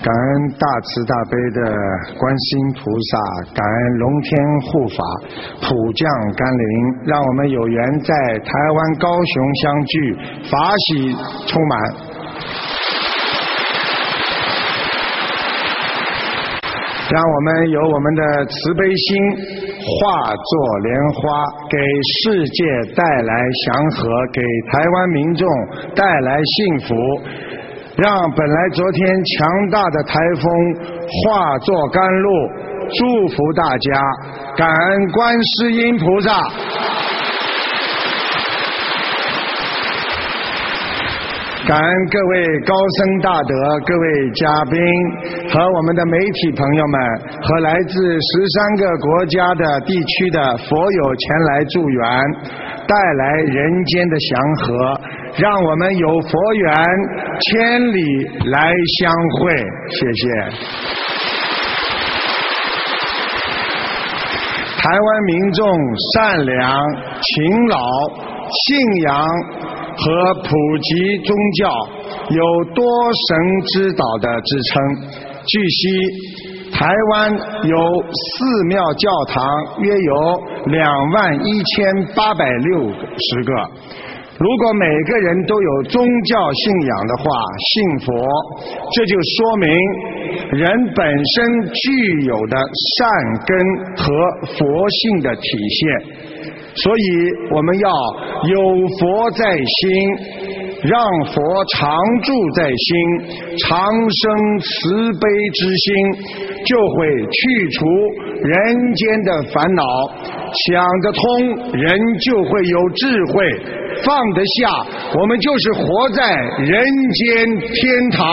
感恩大慈大悲的观世音菩萨，感恩龙天护法普降甘霖，让我们有缘在台湾高雄相聚，法喜充满。让我们有我们的慈悲心，化作莲花，给世界带来祥和，给台湾民众带来幸福，让本来昨天强大的台风化作甘露，祝福大家，感恩观世音菩萨。感恩各位高僧大德，各位嘉宾和我们的媒体朋友们，和来自13个国家的地区的佛友前来助缘，带来人间的祥和，让我们有佛缘千里来相会。谢谢。台湾民众善良、勤劳、信仰和普及宗教，有多神之岛的支撑。据悉，台湾有寺庙教堂约有21860个。如果每个人都有宗教信仰的话，信佛，这就说明人本身具有的善根和佛性的体现。所以我们要有佛在心，让佛常住在心，常生慈悲之心，就会去除人间的烦恼，想得通，人就会有智慧，放得下，我们就是活在人间天堂。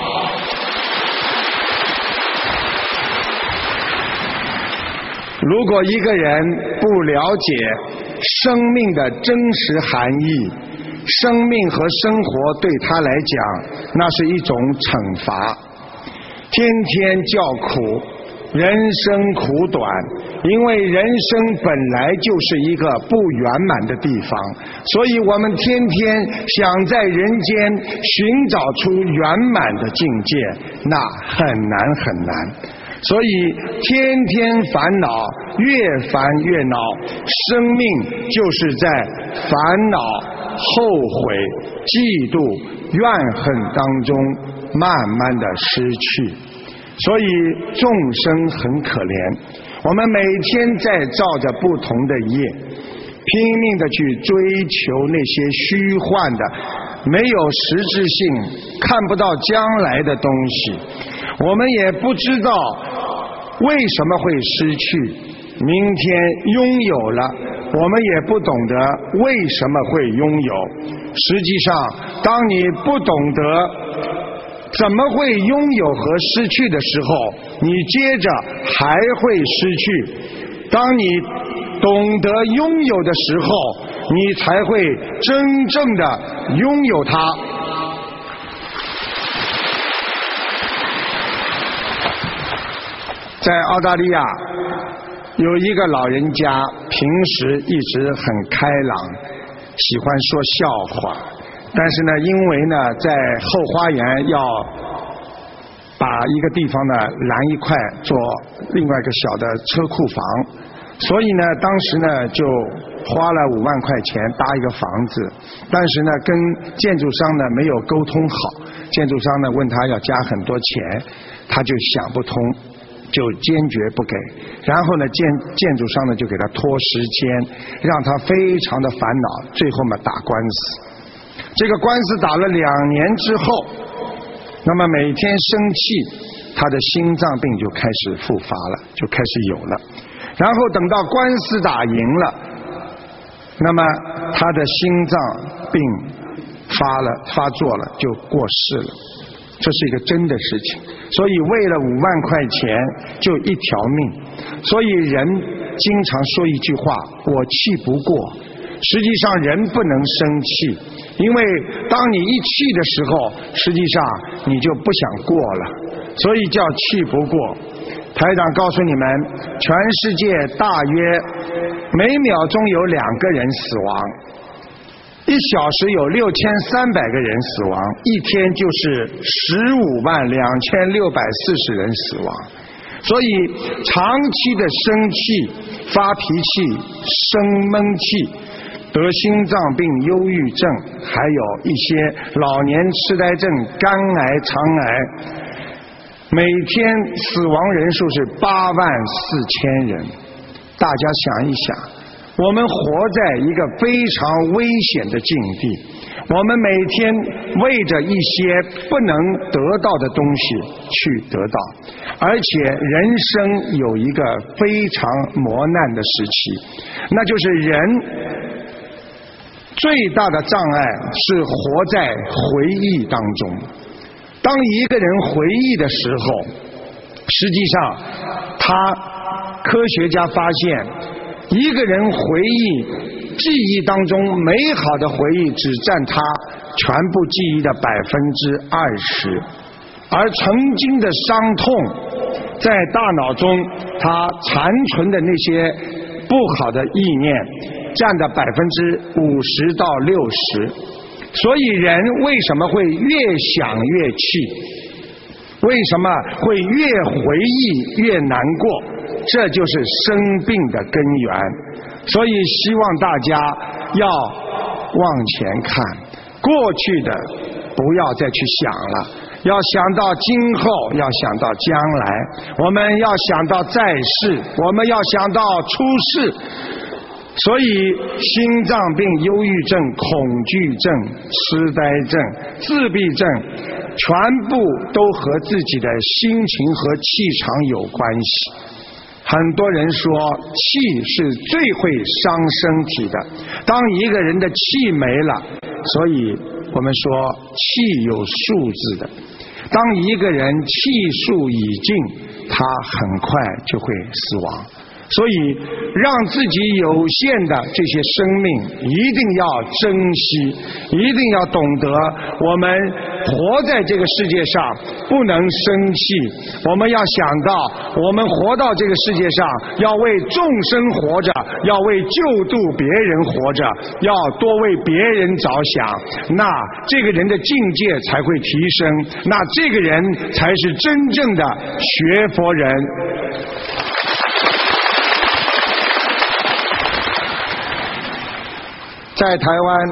如果一个人不了解生命的真实含义，生命和生活对他来讲，那是一种惩罚。天天叫苦，人生苦短，因为人生本来就是一个不圆满的地方，所以我们天天想在人间寻找出圆满的境界，那很难很难。所以天天烦恼，越烦越恼，生命就是在烦恼、后悔、嫉妒、怨恨当中慢慢的失去。所以众生很可怜，我们每天在造着不同的业，拼命的去追求那些虚幻的没有实质性看不到将来的东西，我们也不知道为什么会失去，明天拥有了我们也不懂得为什么会拥有。实际上当你不懂得怎么会拥有和失去的时候，你接着还会失去。当你懂得拥有的时候，你才会真正的拥有它。在澳大利亚有一个老人家，平时一直很开朗，喜欢说笑话，但是呢，因为呢在后花园要把一个地方呢拦一块做另外一个小的车库房，所以呢当时呢就花了5万块钱搭一个房子，但是呢跟建筑商呢没有沟通好，建筑商呢问他要加很多钱，他就想不通，就坚决不给。然后呢建筑商呢就给他拖时间，让他非常的烦恼，最后嘛打官司。这个官司打了2年之后，那么每天生气，他的心脏病就开始复发了，就开始有了。然后等到官司打赢了，那么他的心脏病发作了，就过世了。这是一个真的事情。所以为了5万块钱就一条命，所以人经常说一句话，我气不过。实际上人不能生气，因为当你一气的时候，实际上你就不想过了，所以叫气不过。台长告诉你们，全世界大约每秒钟有2个人死亡， 1小时有6300个人死亡，一天就是152640人死亡。所以长期的生气、发脾气、生闷气，得心脏病、忧郁症，还有一些老年痴呆症、肝癌、肠癌，每天死亡人数是84000人。大家想一想，我们活在一个非常危险的境地，我们每天为着一些不能得到的东西去得到，而且人生有一个非常磨难的时期，那就是人最大的障碍是活在回忆当中。当一个人回忆的时候，实际上科学家发现，一个人回忆记忆当中美好的回忆只占他全部记忆的20%，而曾经的伤痛在大脑中它残存的那些不好的意念占的50%到60%。所以人为什么会越想越气？为什么会越回忆越难过？这就是生病的根源。所以希望大家要往前看，过去的不要再去想了，要想到今后，要想到将来，我们要想到在世，我们要想到出世。所以心脏病、忧郁症、恐惧症、痴呆症、自闭症全部都和自己的心情和气场有关系。很多人说气是最会伤身体的，当一个人的气没了，所以我们说气有数字的，当一个人气数已尽，他很快就会死亡。所以让自己有限的这些生命一定要珍惜，一定要懂得我们活在这个世界上不能生气，我们要想到我们活到这个世界上要为众生活着，要为救度别人活着，要多为别人着想，那这个人的境界才会提升，那这个人才是真正的学佛人。在台湾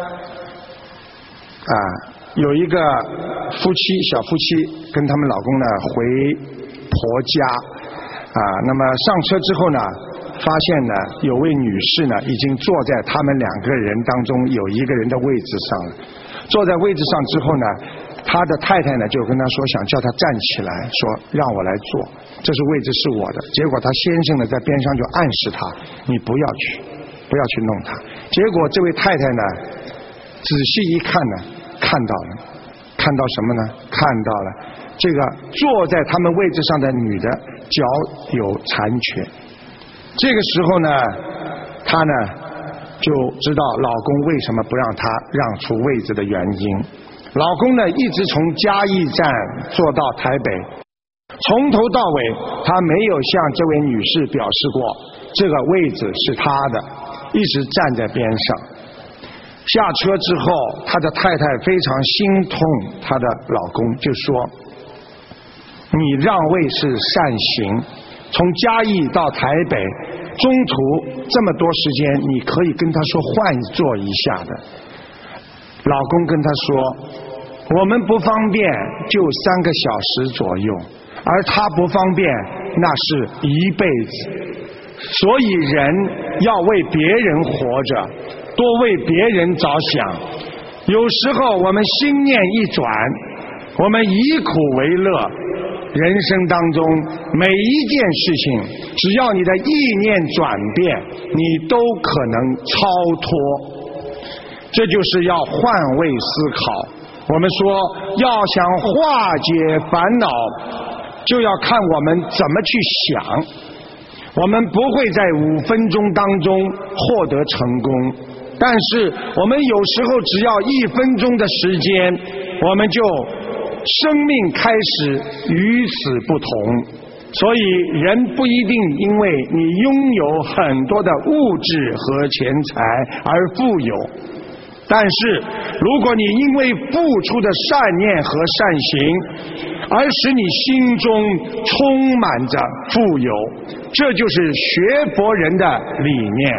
有一个小夫妻跟他们老公呢回婆家那么上车之后呢，发现呢有位女士呢已经坐在他们2个人当中有一个人的位置上了。坐在位置上之后呢，他的太太呢就跟他说，想叫他站起来，说让我来坐，这是位置是我的。结果他先生呢在边上就暗示他，你不要去弄他。结果这位太太呢仔细一看呢，看到什么呢？看到了这个坐在他们位置上的女的脚有残缺。这个时候呢，她呢就知道老公为什么不让她让出位置的原因。老公呢一直从嘉义站坐到台北，从头到尾他没有向这位女士表示过这个位置是他的，一直站在边上。下车之后，他的太太非常心痛他的老公，就说你让位是善行，从嘉义到台北中途这么多时间，你可以跟他说换坐一下的。老公跟他说，我们不方便就3个小时左右，而他不方便那是一辈子。所以人要为别人活着，多为别人着想。有时候我们心念一转，我们以苦为乐，人生当中每一件事情，只要你的意念转变，你都可能超脱。这就是要换位思考。我们说要想化解烦恼，就要看我们怎么去想。我们不会在5分钟当中获得成功，但是我们有时候只要1分钟的时间，我们就生命开始与此不同。所以人不一定因为你拥有很多的物质和钱财而富有， 但是如果你因为付出的善念和善行而使你心中充满着富有，这就是学佛人的理念。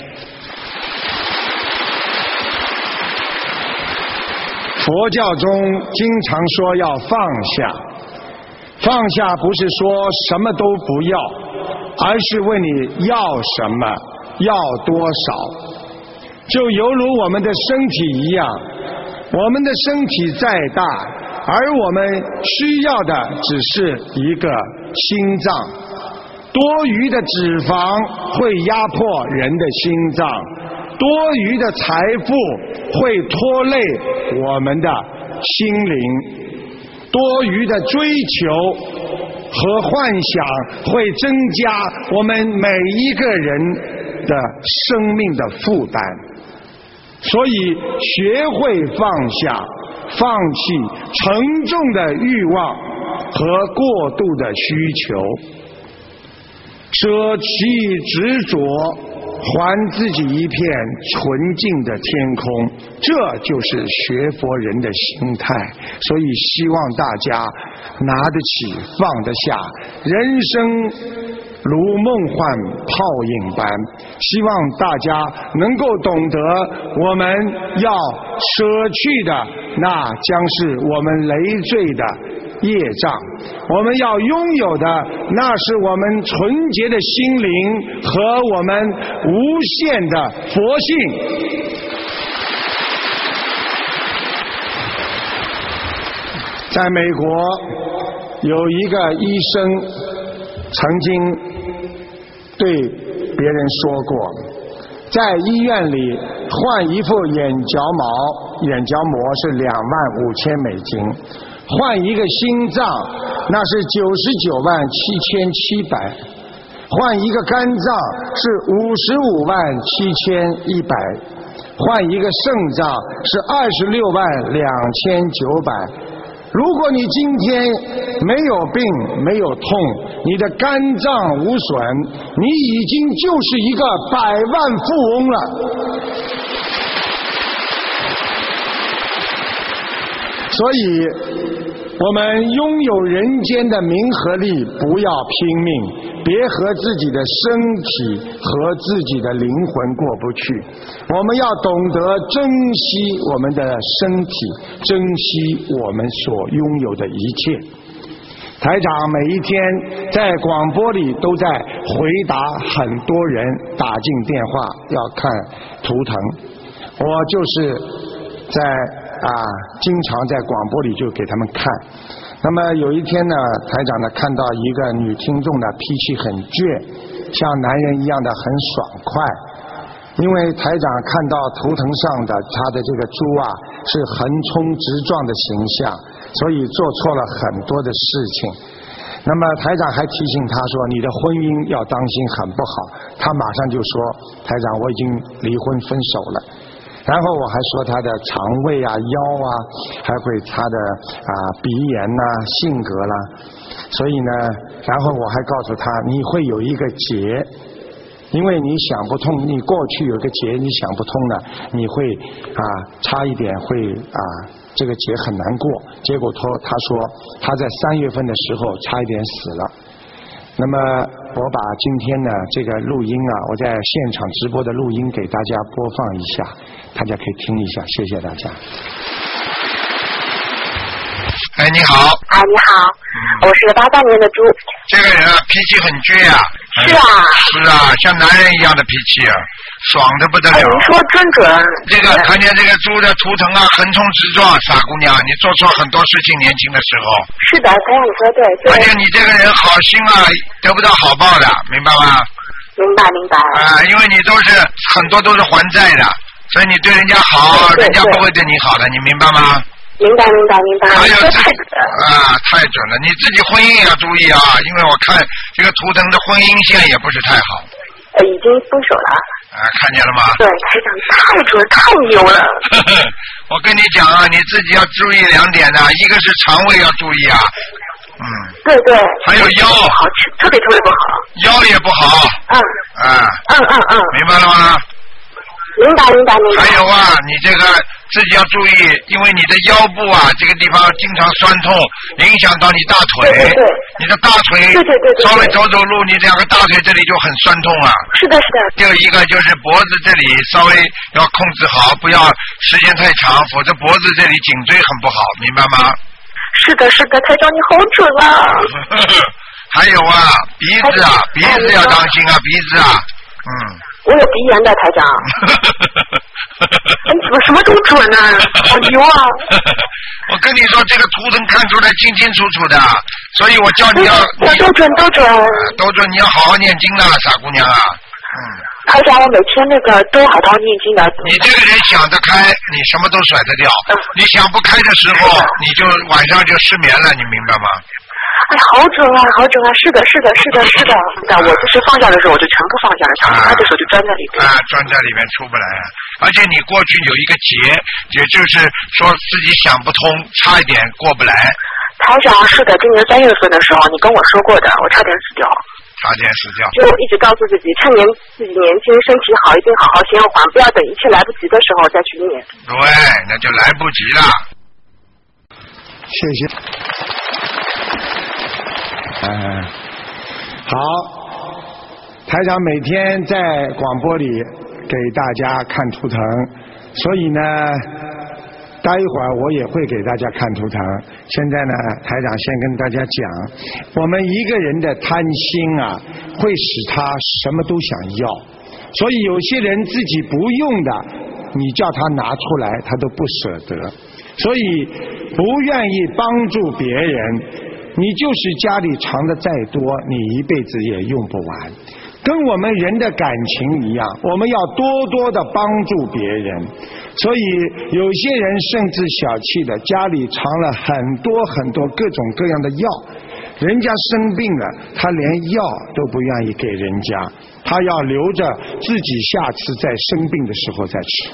佛教中经常说要放下，放下不是说什么都不要，而是问你要什么，要多少。就犹如我们的身体一样，我们的身体再大，而我们需要的只是一个心脏。多余的脂肪会压迫人的心脏，多余的财富会拖累我们的心灵，多余的追求和幻想会增加我们每一个人的生命的负担。所以学会放下，放弃沉重的欲望和过度的需求，舍弃执着，还自己一片纯净的天空，这就是学佛人的心态。所以希望大家拿得起放得下，人生如梦幻泡影般，希望大家能够懂得我们要舍去的那将是我们累赘的业障，我们要拥有的那是我们纯洁的心灵和我们无限的佛性。在美国有一个医生曾经对别人说过，在医院里换一副眼角膜是25000美金，换一个心脏那是997700，换一个肝脏是557100，换一个肾脏是262900。如果你今天没有病没有痛，你的肝脏无损，你已经就是一个100万富翁了。所以我们拥有人间的名和利，不要拼命，别和自己的身体和自己的灵魂过不去。我们要懂得珍惜我们的身体，珍惜我们所拥有的一切。台长每一天在广播里都在回答很多人打进电话要看图腾，我就是在经常在广播里就给他们看。那么有一天呢，台长呢看到一个女听众的脾气很倔，像男人一样的很爽快。因为台长看到图腾上的他的这个猪是横冲直撞的形象，所以做错了很多的事情。那么台长还提醒他说，你的婚姻要当心很不好。他马上就说，台长我已经离婚分手了。然后我还说他的肠胃腰还会他的鼻炎性格啦。所以呢，然后我还告诉他，你会有一个劫，因为你想不通，你过去有个劫你想不通了，你会差一点会这个劫很难过。结果他说他在3月份的时候差一点死了。那么我把今天呢这个录音我在现场直播的录音给大家播放一下，大家可以听一下，谢谢大家。 哎，你好。 你好，我是83年的猪。 这个人脾气很倔啊。 是啊。 是啊，像男人一样的脾气爽得不得了。 你说真准。 这个看见这个猪的图腾横冲直撞，傻姑娘，你做错很多事情，年轻的时候。 是的，你说对。 而且你这个人好心得不到好报的，明白吗？ 明白。 因为你很多都是还债的，所以你对人家好，人家不会对你好的，你明白吗？ 明白。 还有太准了！你自己婚姻也要注意因为我看这个图腾的婚姻线也不是太好。 已经分手了。 看见了吗？ 对，台长太准太牛了。 我跟你讲你自己要注意2点一个是肠胃要注意对。 还有腰好吃，特别不好。 腰也不好。明白了吗？ 明白。 还有啊，你这个自己要注意，因为你的腰部啊这个地方经常酸痛，影响到你大腿。 对。 你的大腿。对。稍微走路，你两个大腿这里就很酸痛啊。 是的。 还有一个就是脖子这里稍微要控制好，不要时间太长，否则脖子这里颈椎很不好，明白吗？ 是的，台长你好准啊。 还有啊，鼻子要当心啊，鼻子啊， 我有鼻炎的，台长。你怎么什么都准呢？好牛啊！ 我跟你说，这个图腾看出来清清楚楚的，所以我叫你要都准， 你要好好念经的，傻姑娘啊。 台长，我每天都好好念经的。 你这个人想得开，你什么都甩得掉；你想不开的时候，你就晚上就失眠了，你明白吗？ 哎，好准啊！是的。我就是放假的时候，我就全部放下了，想不开的时候就钻在里面。 钻在里面出不来啊！而且你过去有一个劫，也就是说自己想不通，差一点过不来。 台长，是的，今年3月份的时候你跟我说过的，我差点死掉。就一直告诉自己，趁自己年轻，身体好，一定好好先还，不要等一切来不及的时候再去念。 对，那就来不及了。 谢谢。好，台长每天在广播里给大家看图腾，所以呢，待一会儿我也会给大家看图腾。现在呢，台长先跟大家讲，我们一个人的贪心啊，会使他什么都想要，所以有些人自己不用的，你叫他拿出来，他都不舍得，所以不愿意帮助别人。你就是家里藏的再多，你一辈子也用不完。跟我们人的感情一样，我们要多多的帮助别人。所以有些人甚至小气的，家里藏了很多各种各样的药，人家生病了，他连药都不愿意给人家，他要留着自己下次在生病的时候再吃。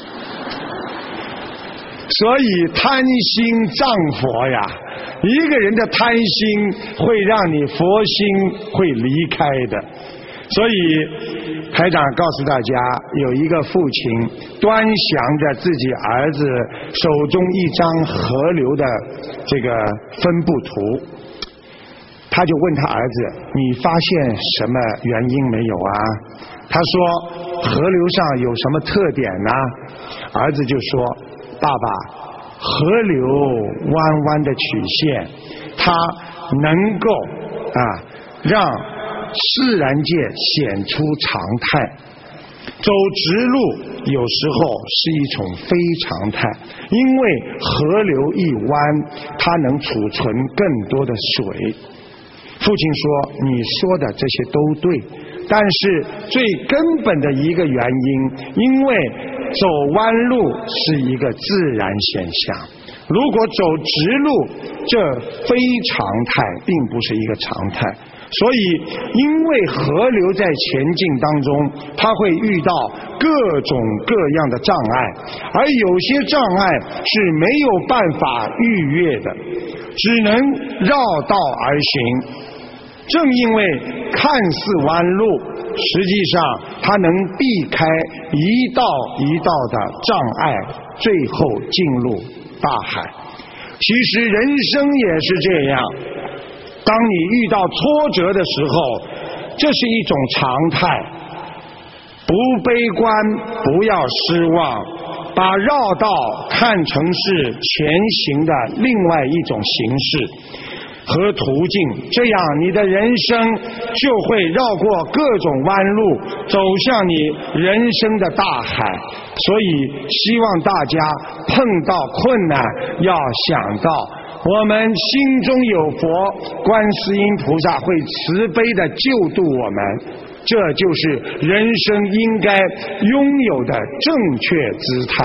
所以贪心障佛呀，一个人的贪心会让你佛心会离开的。所以台长告诉大家，有一个父亲端详着自己儿子手中一张河流的这个分布图，他就问他儿子，你发现什么原因没有啊？他说河流上有什么特点呢？儿子就说，爸爸，河流弯弯的曲线，它能够让自然界显出常态。走直路有时候是一种非常态，因为河流一弯，它能储存更多的水。父亲说，你说的这些都对，但是最根本的一个原因，因为走弯路是一个自然现象，如果走直路，这非常态，并不是一个常态。所以因为河流在前进当中，它会遇到各种各样的障碍，而有些障碍是没有办法逾越的，只能绕道而行。正因为看似弯路，实际上它能避开一道一道的障碍，最后进入大海。其实人生也是这样，当你遇到挫折的时候，这是一种常态，不悲观，不要失望，把绕道看成是前行的另外一种形式和途径，这样你的人生就会绕过各种弯路，走向你人生的大海。所以希望大家碰到困难要想到我们心中有佛，观世音菩萨会慈悲的救度我们，这就是人生应该拥有的正确姿态。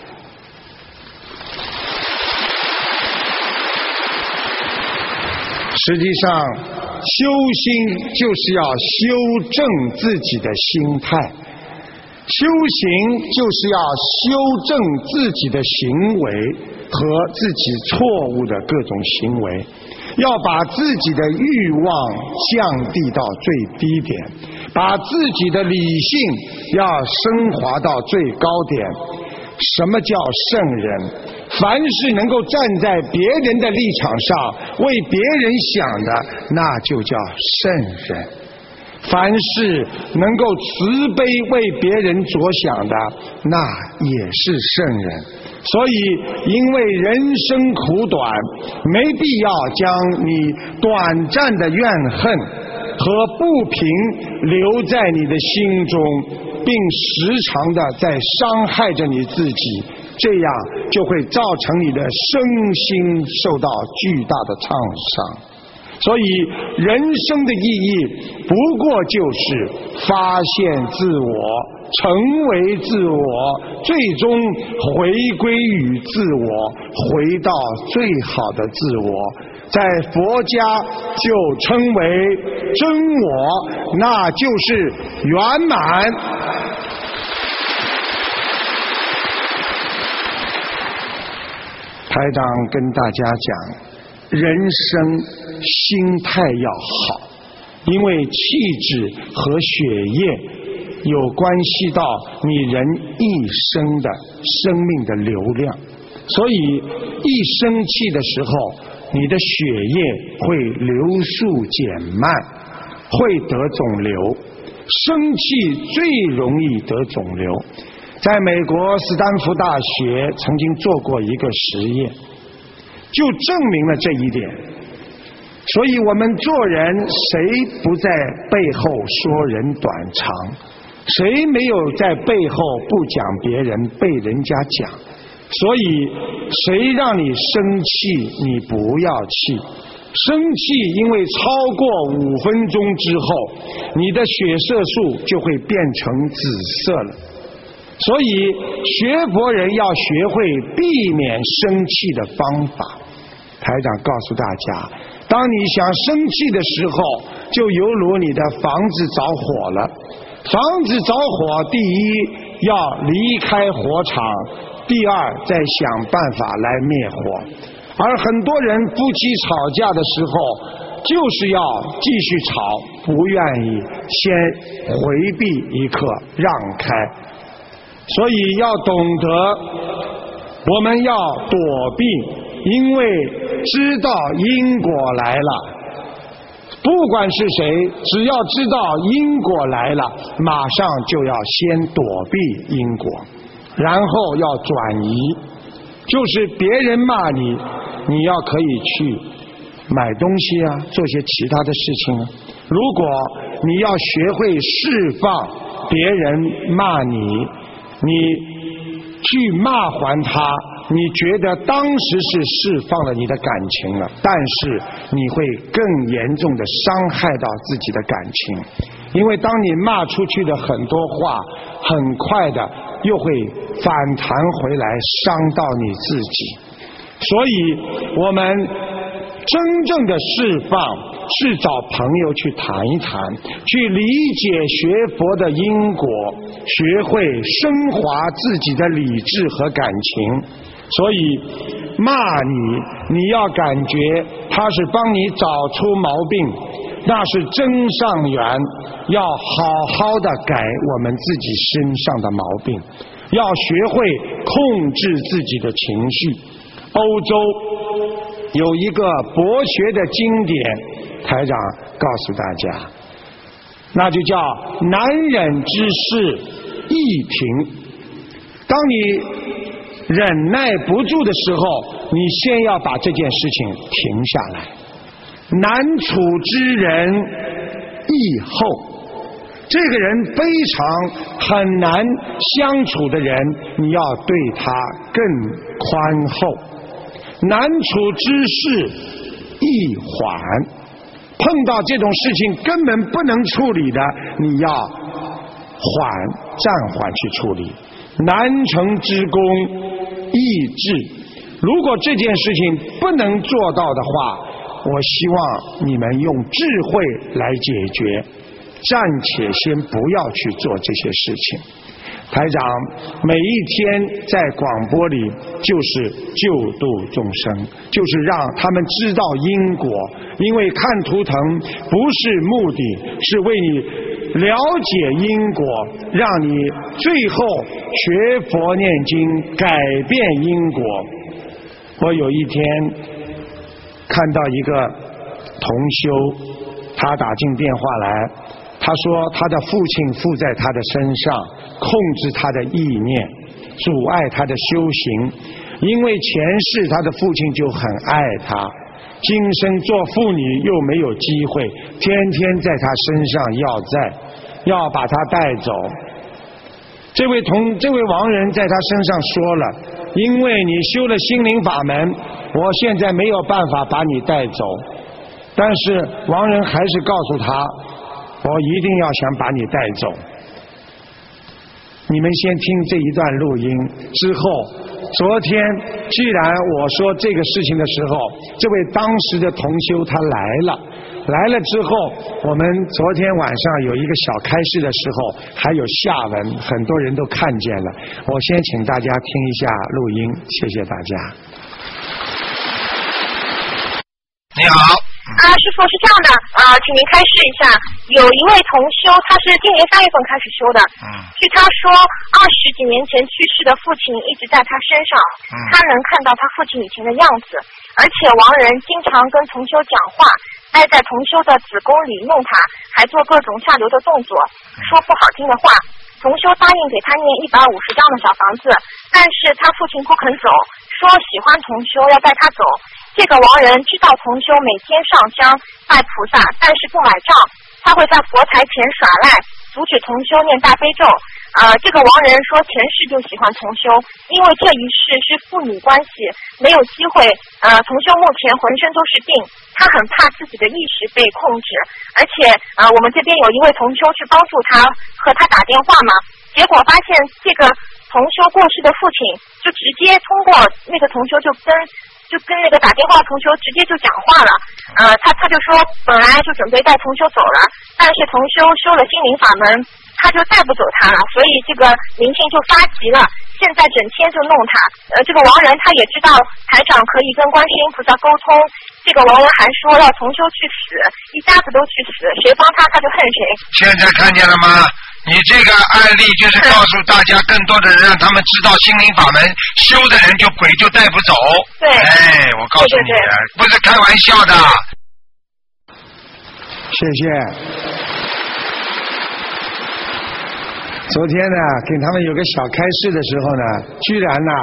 实际上修心就是要修正自己的心态。 修行就是要修正自己的行为和自己错误的各种行为，要把自己的欲望降低到最低点，把自己的理性要升华到最高点。什么叫圣人？凡是能够站在别人的立场上为别人想的，那就叫圣人。凡是能够慈悲为别人着想的，那也是圣人。所以因为人生苦短，没必要将你短暂的怨恨和不平留在你的心中，并时常的在伤害着你自己，这样就会造成你的身心受到巨大的创伤。所以人生的意义不过就是发现自我，成为自我，最终回归于自我，回到最好的自我，在佛家就称为真我，那就是圆满。台长跟大家讲，人生心态要好，因为气质和血液有关系到你人一生的生命的流量，所以一生气的时候，你的血液会流速减慢，会得肿瘤。生气最容易得肿瘤。在美国斯坦福大学曾经做过一个实验，就证明了这一点。所以我们做人，谁不在背后说人短长？谁没有在背后不讲别人，被人家讲？所以谁让你生气，你不要气。生气因为超过5分钟之后，你的血色素就会变成紫色了。所以学佛人要学会避免生气的方法。台长告诉大家，当你想生气的时候，就犹如你的房子着火了。房子着火，第一要离开火场，第二再想办法来灭火。而很多人夫妻吵架的时候，就是要继续吵，不愿意先回避一刻，让开。所以要懂得，我们要躲避，因为知道因果来了。不管是谁，只要知道因果来了，马上就要先躲避因果，然后要转移。就是别人骂你，你要可以去买东西啊，做些其他的事情啊。如果你要学会释放别人骂你，你去骂还他，你觉得当时是释放了你的感情了，但是你会更严重的伤害到自己的感情。因为当你骂出去的很多话，很快的又会反弹回来，伤到你自己。所以我们真正的释放是找朋友去谈一谈，去理解学佛的因果，学会升华自己的理智和感情。所以骂你，你要感觉他是帮你找出毛病，那是真上缘，要好好的改我们自己身上的毛病，要学会控制自己的情绪。欧洲有一个博学的经典，台长告诉大家，那就叫难忍之事易停。当你忍耐不住的时候，你先要把这件事情停下来。难处之人易后，这个人非常很难相处的人，你要对他更宽厚。难处之事易缓，碰到这种事情根本不能处理的，你要暂缓去处理。难成之功易治，如果这件事情不能做到的话，我希望你们用智慧来解决，暂且先不要去做这些事情。 台长每一天在广播里就是救度众生，就是让他们知道因果，因为看图腾不是目的，是为你了解因果，让你最后学佛念经改变因果。我有一天看到一个同修，他打进电话来，他说他的父亲附在他的身上，控制他的意念，阻碍他的修行，因为前世他的父亲就很爱他，今生做妇女又没有机会，天天在他身上要把他带走。这位亡人在他身上说了，因为你修了心灵法门，我现在没有办法把你带走。但是亡人还是告诉他，我一定要想把你带走。你们先听这一段录音之后，昨天既然我说这个事情的时候，这位当时的同修他来了之后，我们昨天晚上有一个小开示的时候还有下文，很多人都看见了。我先请大家听一下录音，谢谢大家。 你好。 师傅是这样的，请您开示一下，有一位同修，他是今年3月份开始修的，据他说20几年前去世的父亲一直在他身上，他能看到他父亲以前的样子，而且亡人经常跟同修讲话，挨在同修的子宫里弄他，还做各种下流的动作，说不好听的话。同修答应给他念150张的小房子，但是他父亲不肯走，说喜欢同修要带他走。这个亡人知道同修每天上香拜菩萨，但是不买账，他会在佛台前耍赖，阻止同修念大悲咒。这个亡人说前世就喜欢同修，因为这一世是父女关系，没有机会。同修目前浑身都是病，他很怕自己的意识被控制，而且我们这边有一位同修去帮助他，和他打电话嘛，结果发现这个同修过世的父亲就直接通过那个同修就跟那个打电话同修直接就讲话了，他就说本来就准备带同修走了，但是同修修了心灵法门，他就带不走他了，所以这个灵性就发急了，现在整天就弄他。这个亡人他也知道台长可以跟观世音菩萨沟通，这个亡人还说要同修去死，一家子都去死，谁帮他他就恨谁。 现在看见了吗？你这个案例就是告诉大家，更多的人让他们知道心灵法门，修的人就鬼就带不走。 对， 我告诉你，不是开玩笑的。 谢谢。昨天呢，给他们有个小开示的时候呢，居然呢，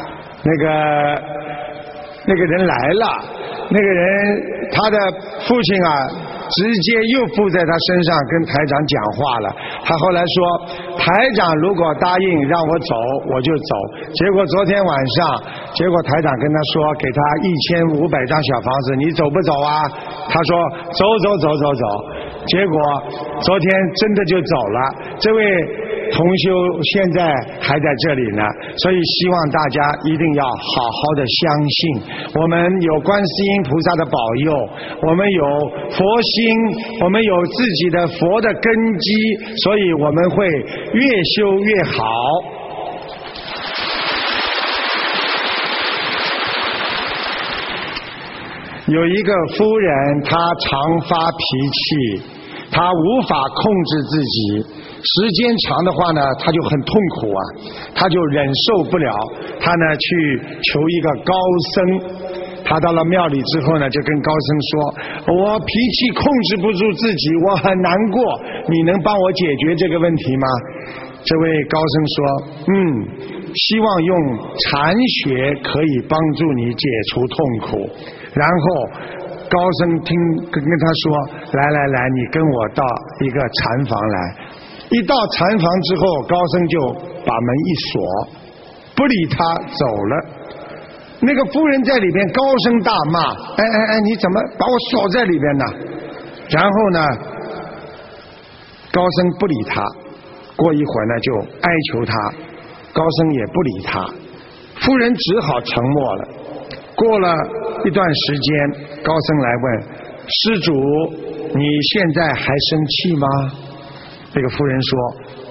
那个人来了，那个人他的父亲啊。直接又附在他身上跟台长讲话了，他后来说台长如果答应让我走我就走，结果昨天晚上台长跟他说给他1500张小房子，你走不走啊？他说走，结果昨天真的就走了，这位同修现在还在这里呢，所以希望大家一定要好好的相信，我们有观世音菩萨的保佑，我们有佛心，我们有自己的佛的根基，所以我们会越修越好。有一个夫人，她常发脾气，她无法控制自己，时间长的话呢，他就很痛苦啊，他就忍受不了，他呢去求一个高僧，他到了庙里之后呢，就跟高僧说，我脾气控制不住自己，我很难过，你能帮我解决这个问题吗？这位高僧说，希望用禅学可以帮助你解除痛苦。然后高僧跟他说，来，你跟我到一个禅房来。一到禅房之后，高僧就把门一锁，不理他走了。那个夫人在里边高声大骂，你怎么把我锁在里边呢？然后呢，高僧不理他，过一会儿呢就哀求他，高僧也不理他，夫人只好沉默了。过了一段时间，高僧来问施主，你现在还生气吗？这个夫人说，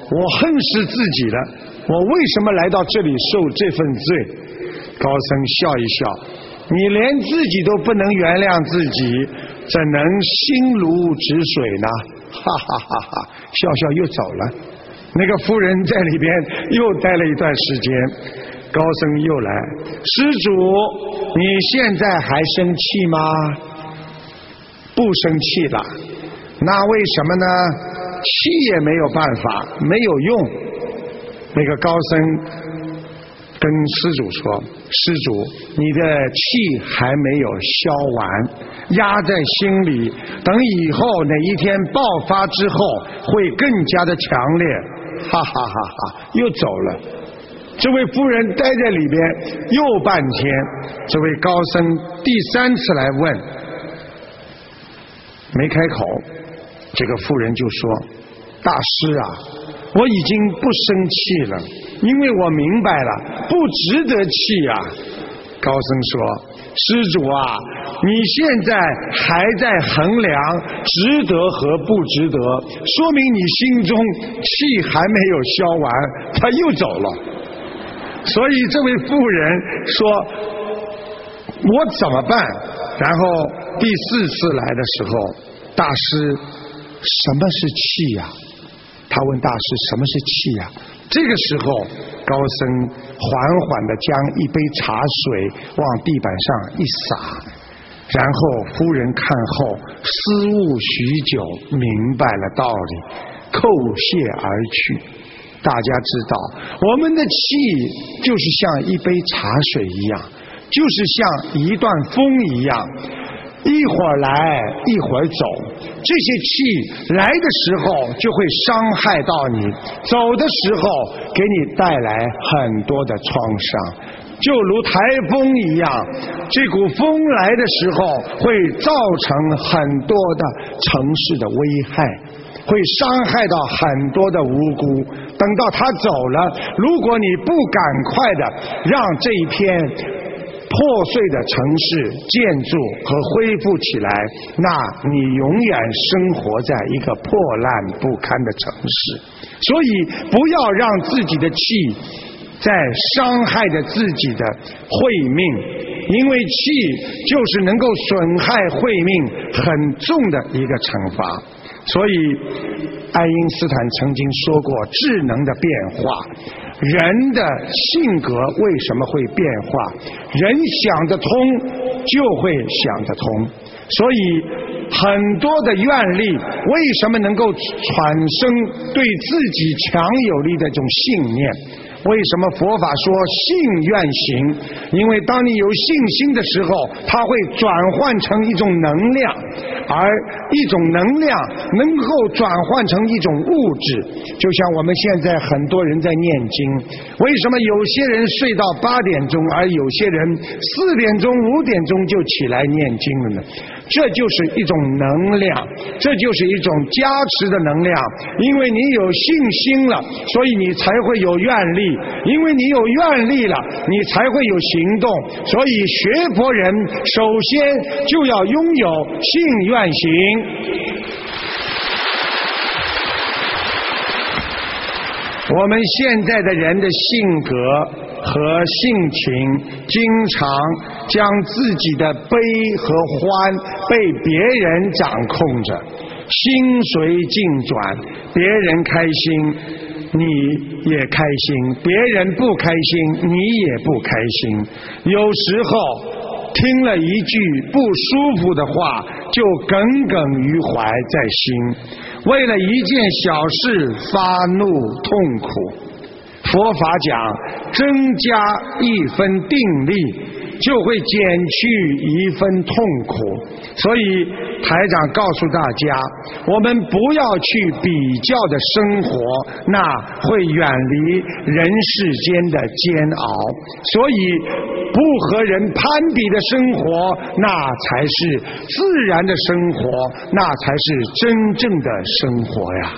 我恨死自己了，我为什么来到这里受这份罪？高僧笑一笑，你连自己都不能原谅自己，怎能心如止水呢？哈哈哈哈，笑笑又走了。那个夫人在里边又待了一段时间，高僧又来，施主，你现在还生气吗？不生气了。那为什么呢？气也没有办法，没有用。那个高僧跟施主说，施主，你的气还没有消完，压在心里，等以后哪一天爆发之后会更加的强烈。哈哈哈哈，又走了。这位夫人待在里边又半天，这位高僧第3次来问，没开口。这个妇人就说，大师啊，我已经不生气了，因为我明白了，不值得气啊。高僧说，施主啊，你现在还在衡量值得和不值得，说明你心中气还没有消完。他又走了。所以这位妇人说，我怎么办？然后第4次来的时候，大师，什么是气呀？他问大师，什么是气呀？这个时候高僧缓缓地将一杯茶水往地板上一洒，然后夫人看后思悟许久，明白了道理，叩谢而去。大家知道，我们的气就是像一杯茶水一样，就是像一段风一样，一会儿来一会儿走，这些气来的时候就会伤害到你，走的时候给你带来很多的创伤，就如台风一样，这股风来的时候会造成很多的城市的危害，会伤害到很多的无辜。等到他走了，如果你不赶快的让这一片破碎的城市建筑和恢复起来，那你永远生活在一个破烂不堪的城市。所以不要让自己的气在伤害着自己的慧命，因为气就是能够损害慧命很重的一个惩罚。所以爱因斯坦曾经说过，智能的变化，人的性格为什么会变化？人想得通就会想得通。所以很多的愿力为什么能够产生对自己强有力的这种信念？为什么佛法说信愿行？因为当你有信心的时候，它会转换成一种能量，而一种能量能够转换成一种物质。就像我们现在很多人在念经，为什么有些人睡到8点钟，而有些人4点钟、5点钟就起来念经了呢？这就是一种能量，这就是一种加持的能量。因为你有信心了，所以你才会有愿力，因为你有愿力了，你才会有行动。所以学佛人首先就要拥有信愿行。我们现在的人的性格和性情，经常将自己的悲和欢被别人掌控着，心随境转，别人开心你也开心，别人不开心你也不开心。有时候听了一句不舒服的话，就耿耿于怀在心，为了一件小事发怒痛苦。佛法讲，增加一分定力，就会减去一分痛苦。所以台长告诉大家，我们不要去比较的生活，那会远离人世间的煎熬。所以不和人攀比的生活，那才是自然的生活，那才是真正的生活呀。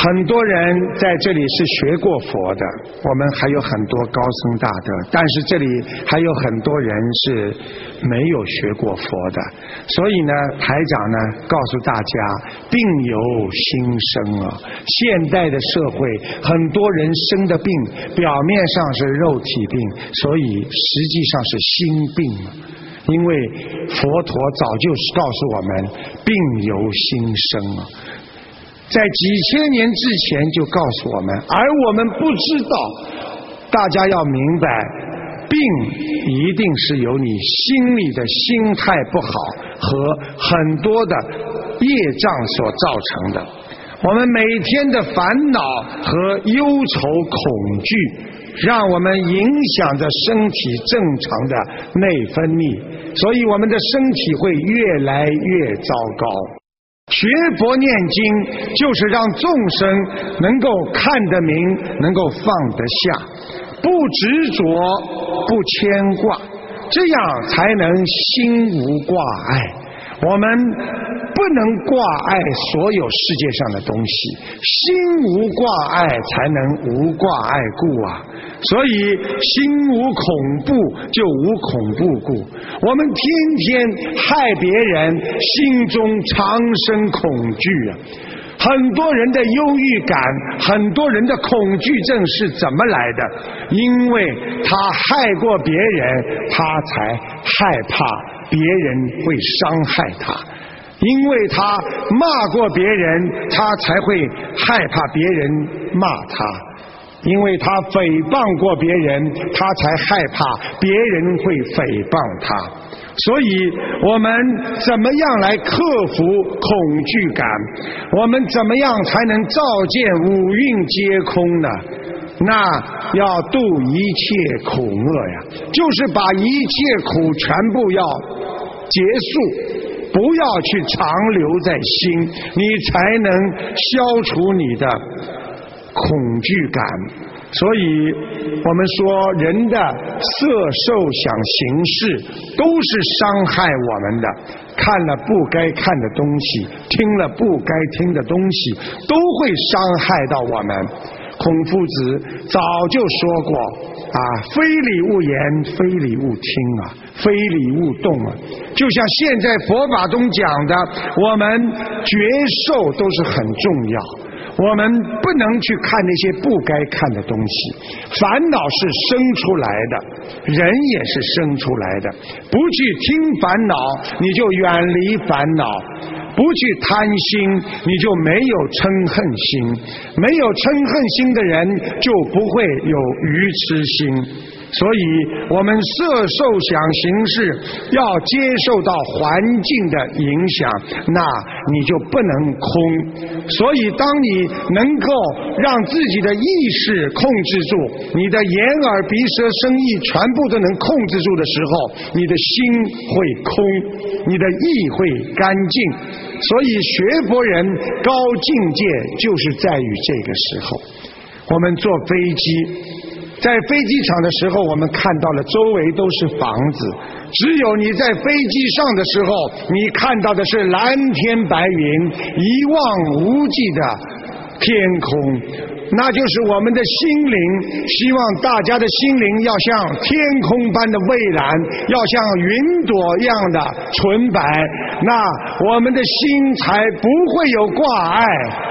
很多人在这里是学过佛的，我们还有很多高僧大德，但是这里还有很多人是没有学过佛的，所以呢，台长呢告诉大家，病由心生啊。现代的社会，很多人生的病，表面上是肉体病，所以实际上是心病啊。因为佛陀早就告诉我们，病由心生啊。在几千年之前就告诉我们，而我们不知道。大家要明白，病一定是由你心里的心态不好和很多的业障所造成的。我们每天的烦恼和忧愁恐惧，让我们影响着身体正常的内分泌，所以我们的身体会越来越糟糕。学佛念经就是让众生能够看得明，能够放得下，不执着，不牵挂，这样才能心无挂碍。我们不能挂碍所有世界上的东西，心无挂碍才能无挂碍故啊。所以心无恐怖就无恐怖故。我们天天害别人，心中常生恐惧啊。很多人的忧郁感，很多人的恐惧症是怎么来的？因为他害过别人，他才害怕别人会伤害他。因为他骂过别人，他才会害怕别人骂他。因为他诽谤过别人，他才害怕别人会诽谤他。所以我们怎么样来克服恐惧感？我们怎么样才能照见五蕴皆空呢？那要度一切苦厄呀，就是把一切苦全部要结束，不要去长留在心，你才能消除你的恐惧感。所以我们说，人的色受想行识都是伤害我们的，看了不该看的东西，听了不该听的东西，都会伤害到我们。孔夫子早就说过啊，非礼勿言，非礼勿听啊，非礼勿动啊。就像现在佛法中讲的，我们觉受都是很重要。我们不能去看那些不该看的东西，烦恼是生出来的，人也是生出来的。不去听烦恼，你就远离烦恼；不去贪心，你就没有嗔恨心。没有嗔恨心的人，就不会有愚痴心。所以我们色受想行识要接受到环境的影响，那你就不能空。所以当你能够让自己的意识控制住，你的眼耳鼻舌身意全部都能控制住的时候，你的心会空，你的意会干净。所以学佛人高境界就是在于这个时候。我们坐飞机，在飞机场的时候，我们看到了周围都是房子，只有你在飞机上的时候，你看到的是蓝天白云，一望无际的天空，那就是我们的心灵。希望大家的心灵要像天空般的蔚蓝，要像云朵一样的纯白，那我们的心才不会有挂碍。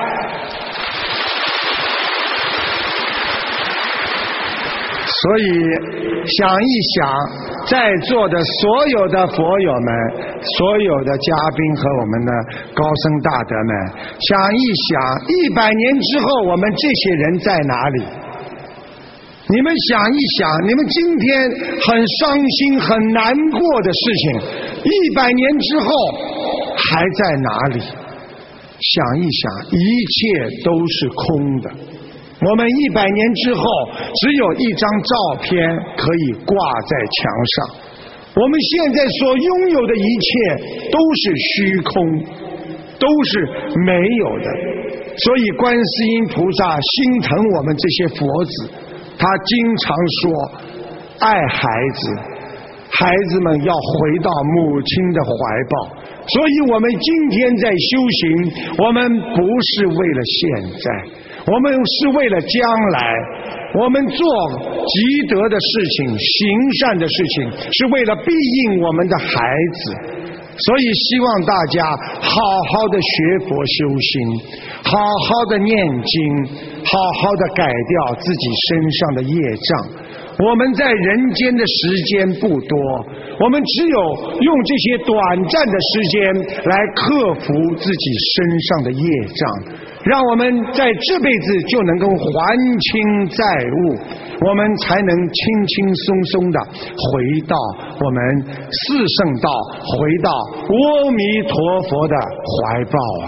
所以想一想，在座的所有的佛友们，所有的嘉宾和我们的高僧大德们，想一想100年之后我们这些人在哪里？你们想一想，你们今天很伤心很难过的事情，100年之后还在哪里？想一想，一切都是空的。我们100年之后只有一张照片可以挂在墙上，我们现在所拥有的一切都是虚空，都是没有的。所以观世音菩萨心疼我们这些佛子，他经常说爱孩子，孩子们要回到母亲的怀抱。所以我们今天在修行，我们不是为了现在， 我们是为了将来，我们做积德的事情、行善的事情，是为了庇应我们的孩子。所以希望大家好好的学佛修心，好好的念经，好好的改掉自己身上的业障。我们在人间的时间不多，我们只有用这些短暂的时间来克服自己身上的业障，让我们在这辈子就能够还清债务，我们才能轻轻松松的回到我们四圣道，回到阿弥陀佛的怀抱啊！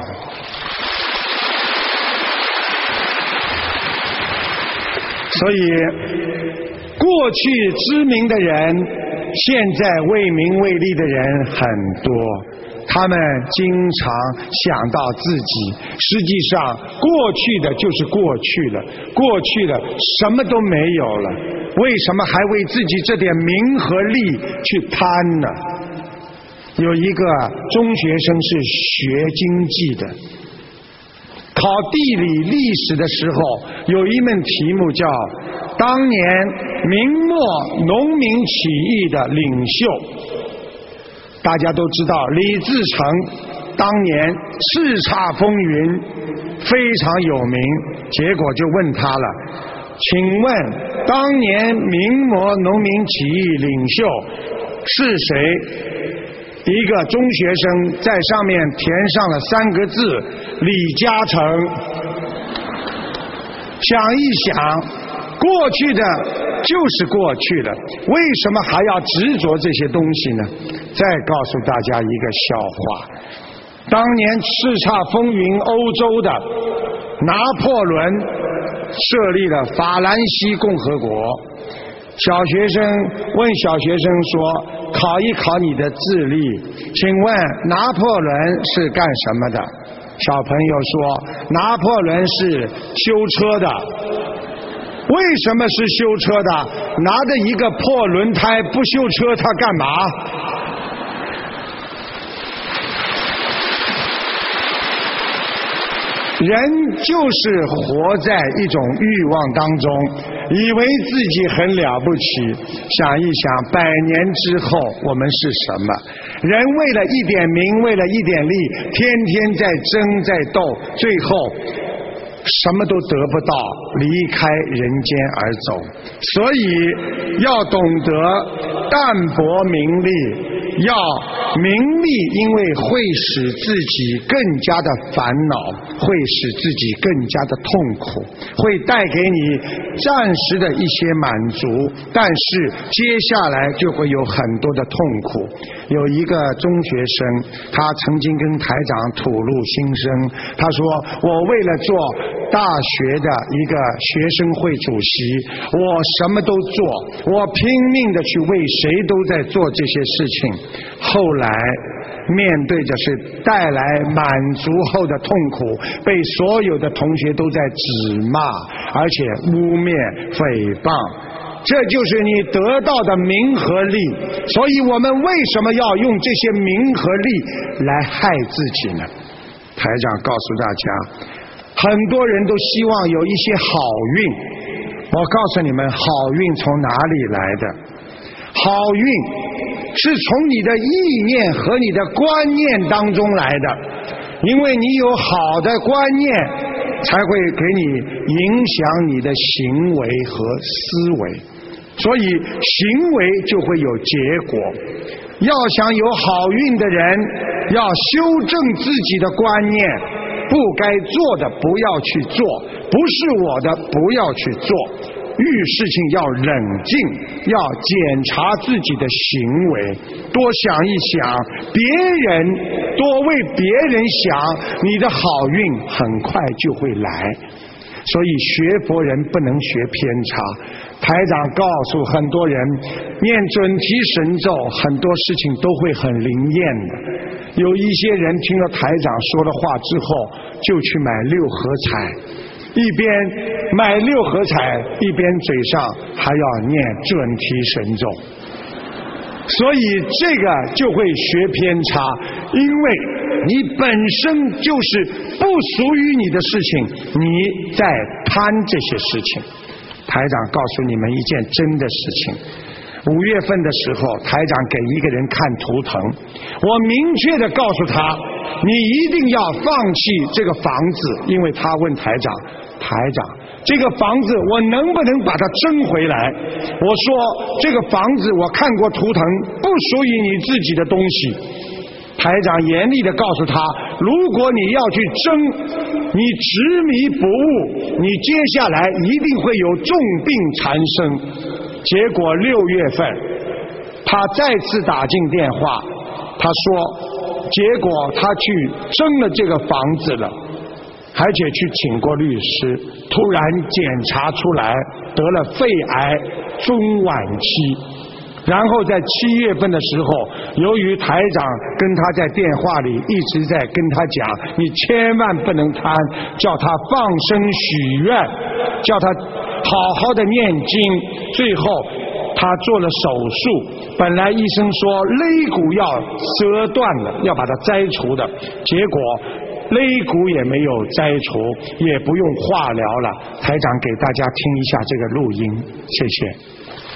所以过去知名的人，现在为名为利的人很多，他们经常想到自己，实际上过去的就是过去了，过去了什么都没有了，为什么还为自己这点名和利去贪呢？有一个中学生是学经济的，考地理历史的时候，有一门题目叫当年明末农民起义的领袖。大家都知道李自成当年叱咤风云，非常有名，结果就问他了，请问当年明末农民起义领袖是谁？一个中学生在上面填上了3个字：李嘉诚。想一想，过去的就是过去的，为什么还要执着这些东西呢？再告诉大家一个笑话，当年叱咤风云欧洲的拿破仑设立了法兰西共和国，小学生问小学生说，考一考你的智力，请问拿破仑是干什么的？小朋友说，拿破仑是修车的。为什么是修车的？拿着一个破轮胎不修车他干嘛？人就是活在一种欲望当中，以为自己很了不起，想一想100年之后我们是什么？人为了一点名，为了一点利，天天在争在斗，最后什么都得不到，离开人间而走。所以要懂得淡泊名利，要名利，因为会使自己更加的烦恼，会使自己更加的痛苦，会带给你暂时的一些满足，但是接下来就会有很多的痛苦。有一个中学生，他曾经跟台长吐露心声，他说，我为了做大学的一个学生会主席，我什么都做，我拼命的去为谁都在做这些事情，后来面对着是带来满足后的痛苦，被所有的同学都在指骂，而且污蔑诽谤，这就是你得到的名和利。所以我们为什么要用这些名和利来害自己呢？台长告诉大家，很多人都希望有一些好运，我告诉你们，好运从哪里来的？好运是从你的意念和你的观念当中来的，因为你有好的观念，才会给你影响你的行为和思维，所以行为就会有结果。要想有好运的人，要修正自己的观念，不该做的不要去做，不是我的不要去做，遇事情要冷静，要检查自己的行为，多想一想别人，多为别人想，你的好运很快就会来。所以学佛人不能学偏差。台长告诉很多人，念准提神咒，很多事情都会很灵验的。有一些人听了台长说的话之后，就去买6合彩，一边买6合彩，一边嘴上还要念准提神咒，所以这个就会学偏差。因为你本身就是不属于你的事情，你在贪这些事情。台长告诉你们一件真的事情，5月份的时候，台长给一个人看图腾，我明确的告诉他，你一定要放弃这个房子，因为他问台长，这个房子我能不能把它争回来？我说这个房子我看过图腾，不属于你自己的东西。台长严厉地告诉他，如果你要去争，你执迷不悟，你接下来一定会有重病缠身。结果6月份他再次打进电话，他说结果他去争了这个房子了，而且去请过律师，突然检查出来得了肺癌中晚期。然后在7月份的时候，由于台长跟他在电话里一直在跟他讲，你千万不能贪，叫他放生许愿，叫他好好的念经。最后他做了手术，本来医生说肋骨要折断了，要把它摘除的，结果肋骨也没有摘除，也不用化疗了。台长给大家听一下这个录音，谢谢。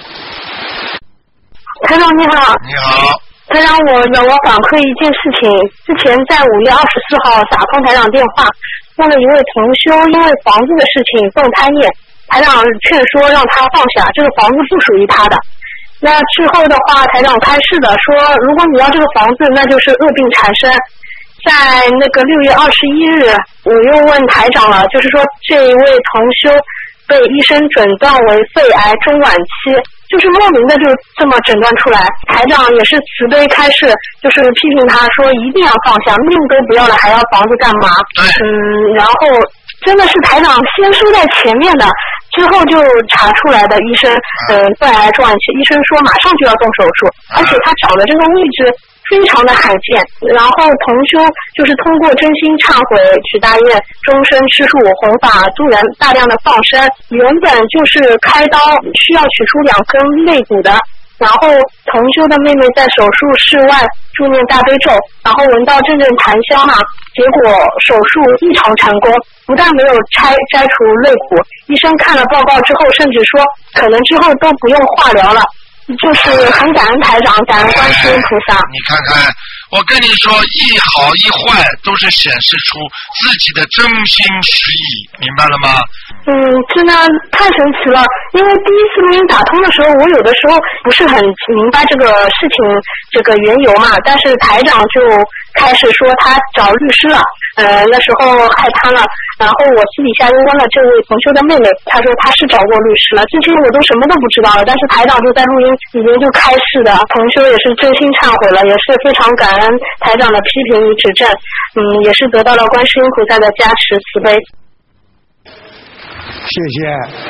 台长你好。 你好。 台长，我反馈一件事情，之前在5月24号打通台长电话，问了一位同修因为房子的事情动贪念，台长劝说让他放下，这个房子不属于他的。那之后的话，台长开示的说，如果你要这个房子，那就是恶病缠身。在那个6月21日，我又问台长了，就是说这一位同修被医生诊断为肺癌中晚期，就是莫名的就这么诊断出来。台长也是慈悲开示，就是批评他说一定要放下，命都不要了还要房子干嘛？然后真的是台长先说在前面的，之后就查出来的医生肺癌中晚期，医生说马上就要动手术，而且他找的这个位置非常的罕见。然后同修就是通过真心忏悔许大愿，终身吃素弘法度人，大量的放生，原本就是开刀需要取出2根肋骨的。然后同修的妹妹在手术室外助念大悲咒，然后闻到阵阵檀香嘛，结果手术异常成功，不但没有摘除肋骨，医生看了报告之后甚至说可能之后都不用化疗了。就是很感恩台长，感恩观世音菩萨。 你看看，我跟你说，一好一坏都是显示出自己的真心实意，明白了吗？ 真的太神奇了。因为第一次录音打通的时候，我有的时候不是很明白这个事情这个缘由嘛，但是台长就开始说他找律师了，那时候害他了。然后我私底下又问了这位同修的妹妹，她说她是找过律师了，之前我都什么都不知道了，但是台长就在录音里面就开示的，同修也是真心忏悔了，也是非常感恩台长的批评与指正，也是得到了观世音菩萨的加持慈悲。 谢谢。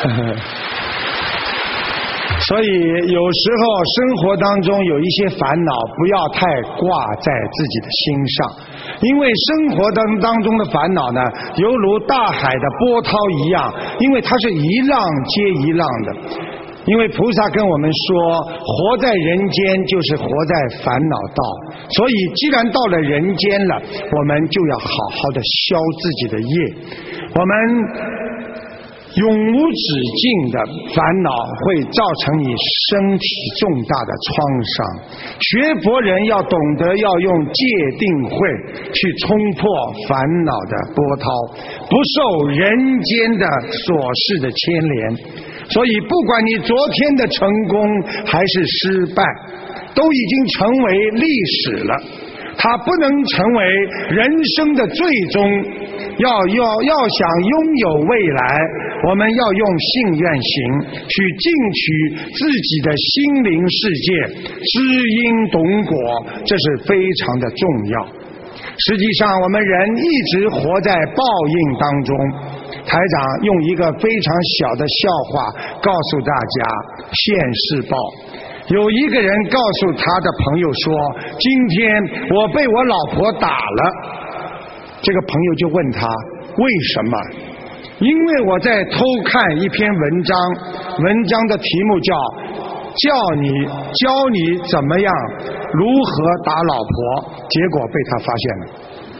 所以有时候生活当中有一些烦恼，不要太挂在自己的心上，因为生活当中的烦恼呢，犹如大海的波涛一样，因为它是一浪接一浪的。因为菩萨跟我们说，活在人间就是活在烦恼道，所以既然到了人间了，我们就要好好的消自己的业。我们永无止境的烦恼会造成你身体重大的创伤。学佛人要懂得要用戒定慧去冲破烦恼的波涛，不受人间的琐事的牵连。所以不管你昨天的成功还是失败，都已经成为历史了，它不能成为人生的最终。要想拥有未来，我们要用信愿行去进取自己的心灵世界，知因懂果，这是非常的重要。实际上我们人一直活在报应当中。台长用一个非常小的笑话告诉大家现世报。有一个人告诉他的朋友说，今天我被我老婆打了。这个朋友就问他为什么？因为我在偷看一篇文章，文章的题目叫教你怎么样如何打老婆，结果被他发现了。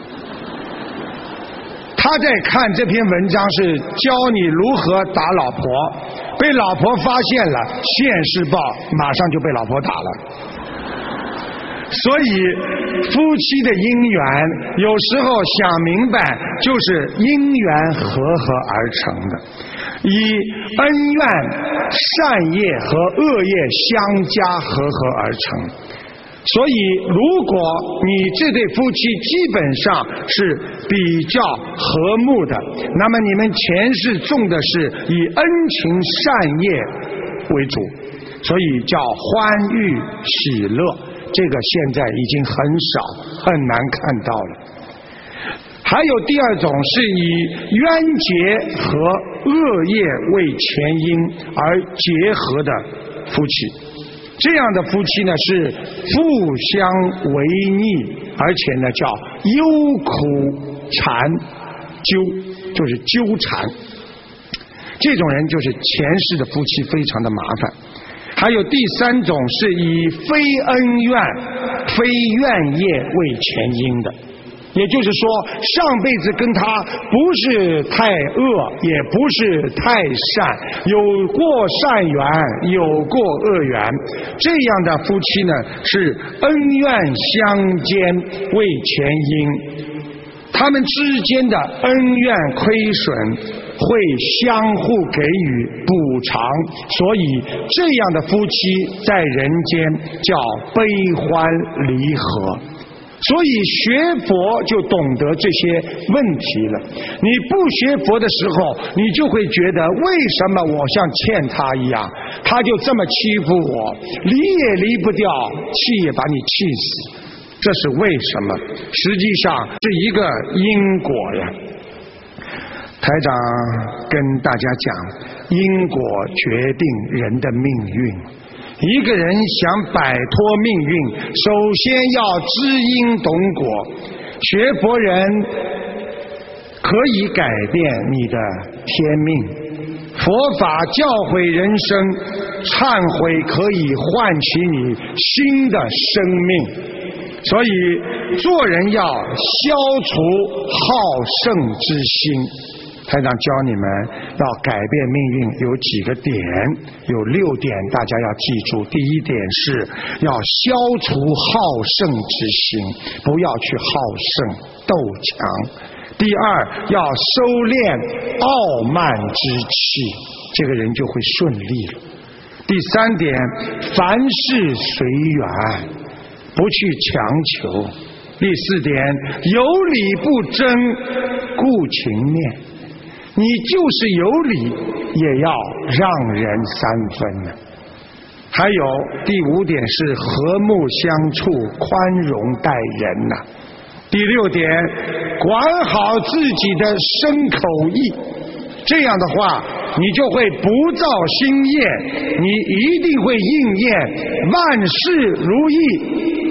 他在看这篇文章是教你如何打老婆，被老婆发现了，现世报马上就被老婆打了。所以夫妻的姻缘有时候想明白就是因缘和合而成的，以恩怨善业和恶业相加和合而成。所以如果你这对夫妻基本上是比较和睦的，那么你们前世种的是以恩情善业为主，所以叫欢愉喜乐，这个现在已经很少很难看到了。还有第二种是以冤结和恶业为前因而结合的夫妻，这样的夫妻呢是互相违逆，而且呢叫忧苦缠纠，就是纠缠。这种人就是前世的夫妻非常的麻烦。还有第三种是以非恩怨非怨业为前因的，也就是说上辈子跟他不是太恶也不是太善，有过善缘有过恶缘，这样的夫妻呢是恩怨相间为前因，他们之间的恩怨亏损会相互给予补偿，所以这样的夫妻在人间叫悲欢离合。所以学佛就懂得这些问题了。你不学佛的时候，你就会觉得为什么我像欠他一样，他就这么欺负我，离也离不掉，气也把你气死，这是为什么？实际上是一个因果呀。台长跟大家讲，因果决定人的命运。一个人想摆脱命运，首先要知因懂果。学佛人可以改变你的天命，佛法教诲人生，忏悔可以唤起你新的生命。所以做人要消除好胜之心。台长教你们要改变命运有几个点，有6点，大家要记住。第一点是要消除好胜之心，不要去好胜斗强。第二，要收敛傲慢之气，这个人就会顺利了。第三点，凡事随缘，不去强求。第4点，有理不争，顾情面。你就是有理也要让人3分呢。还有第5点是和睦相处，宽容待人呐。第6点，管好自己的身口意，这样的话你就会不造新业，你一定会应验万事如意。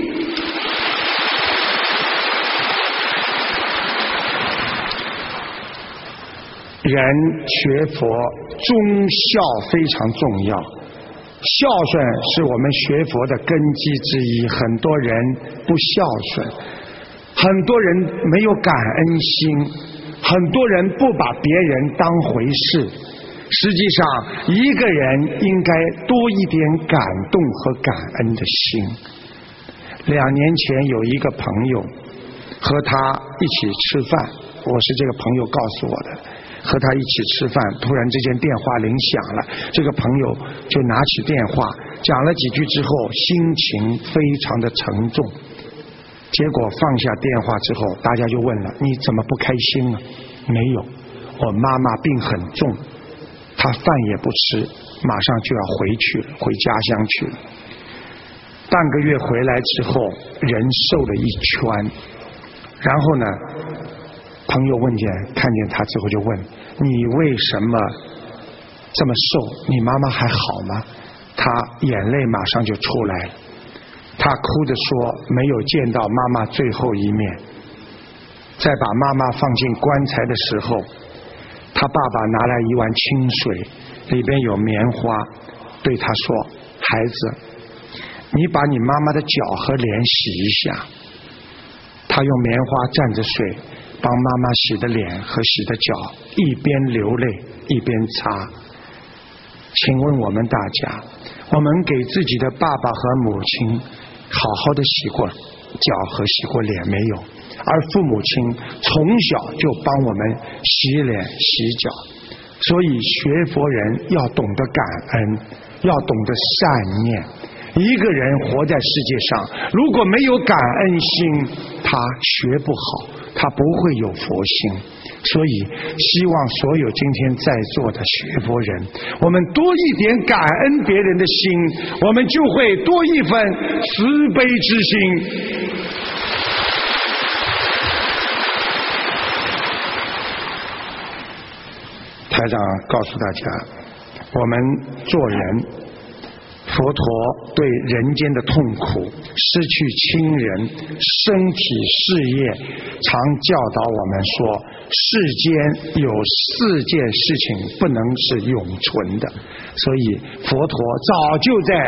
人学佛忠孝非常重要，孝顺是我们学佛的根基之一。很多人不孝顺，很多人没有感恩心，很多人不把别人当回事。实际上一个人应该多一点感动和感恩的心。2年前有一个朋友和他一起吃饭，我是这个朋友告诉我的，和他一起吃饭，突然之间电话铃响了，这个朋友就拿起电话讲了几句之后，心情非常的沉重。结果放下电话之后，大家就问了，你怎么不开心呢？没有，我妈妈病很重，她饭也不吃，马上就要回去了，回家乡去了。半个月回来之后，人瘦了1圈。然后呢，朋友看见他之后就问，你为什么这么瘦？你妈妈还好吗？他眼泪马上就出来了，他哭着说没有见到妈妈最后一面。在把妈妈放进棺材的时候，他爸爸拿来一碗清水，里边有棉花，对他说，孩子，你把你妈妈的脚和脸洗一下。他用棉花蘸着水帮妈妈洗的脸和洗的脚，一边流泪一边擦。请问我们大家，我们给自己的爸爸和母亲好好的洗过脚和洗过脸没有？而父母亲从小就帮我们洗脸洗脚，所以学佛人要懂得感恩，要懂得善念。一个人活在世界上，如果没有感恩心，他学不好，他不会有佛心。所以希望所有今天在座的学佛人，我们多一点感恩别人的心，我们就会多一份慈悲之心。台长告诉大家，我们做人，佛陀对人间的痛苦、失去亲人、身体事业，常教导我们说，世间有4件事情不能是永存的。所以佛陀早就在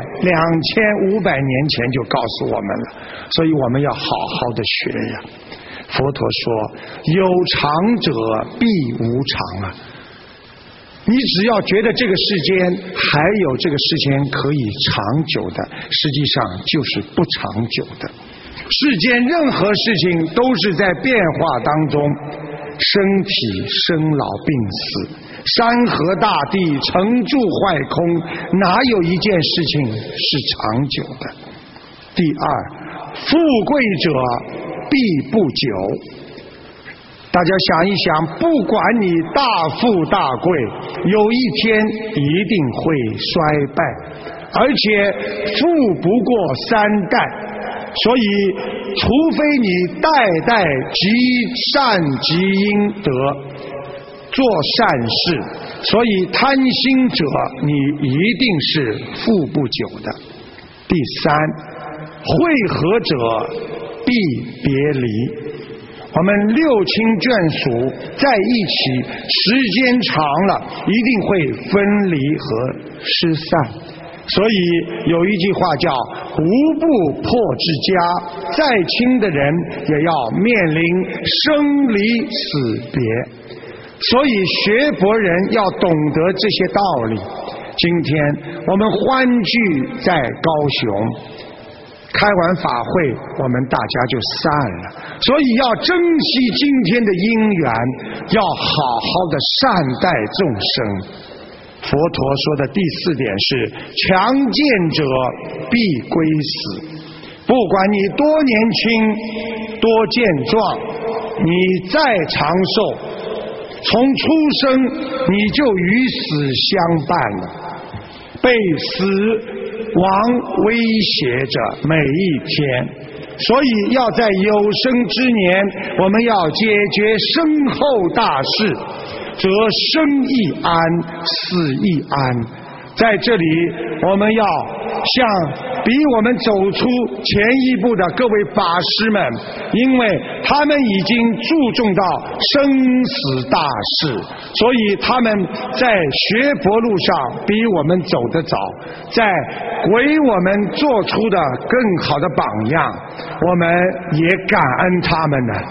2500年前就告诉我们了，所以我们要好好的学呀。佛陀说，有常者必无常啊。你只要觉得这个世间还有这个世间可以长久的，实际上就是不长久的。世间任何事情都是在变化当中，身体生老病死，山河大地成住坏空，哪有一件事情是长久的？第二，富贵者必不久。大家想一想，不管你大富大贵，有一天一定会衰败，而且富不过3代，所以除非你代代积善积阴德，做善事，所以贪心者你一定是富不久的。第三，会合者必别离。我们六亲眷属在一起时间长了，一定会分离和失散。所以有一句话叫无不破之家，再亲的人也要面临生离死别。所以学佛人要懂得这些道理。今天我们欢聚在高雄，开完法会我们大家就散了，所以要珍惜今天的因缘，要好好的善待众生。佛陀说的第4点是，强健者必归死。不管你多年轻多健壮，你再长寿，从出生你就与死相伴了，被死亡威胁着每一天。所以要在有生之年，我们要解决身后大事，则生亦安，死亦安。在这里我们要向比我们走出前一步的各位法师们，因为他们已经注重到生死大事，所以他们在学佛路上比我们走得早，在为我们做出的更好的榜样，我们也感恩他们呢。